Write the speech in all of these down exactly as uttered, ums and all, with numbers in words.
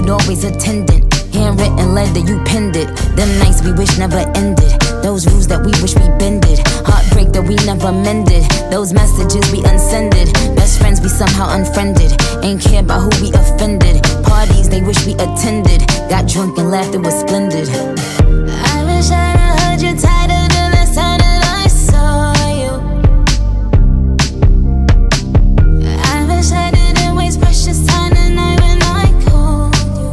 always attendant. Handwritten letter, you penned it. Them nights we wish never ended. Those rules that we wish we bended. Heartbreak that we never mended. Those messages we unsended. Best friends we somehow unfriended. Ain't care about who we offended. Parties they wish we attended. Got drunk and laughed, it was splendid. I wish I'd heard you tighter the last time that I saw you. I wish I didn't waste precious time tonight when I called you.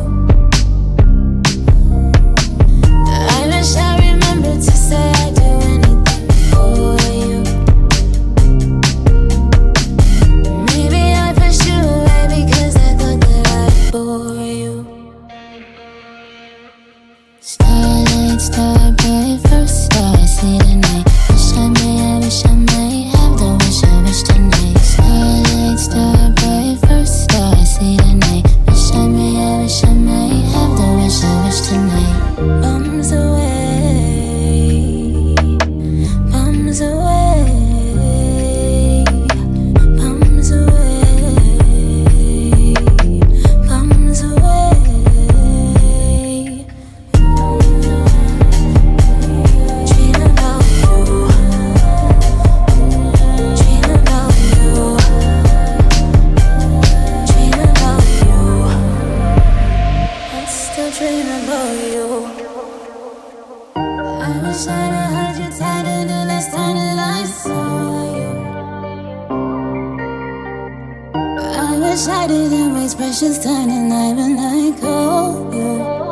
I wish I remembered to say I'd do anything for you. Maybe I pushed you away because I thought that I'd bore you. Starlight, star bright, first star I see tonight. Wish I may, I wish I might have the wish I wish tonight. Starlight, star bright, first star I see tonight. Wish I may, I wish I might have the wish I wish tonight. Bums away, bums away, bums away, bums away. Dream about you, dream about you, dream about you. I still dream about you. I wish I'd have heard you tighter the last time that I saw you. I wish I didn't waste precious time tonight when I called you.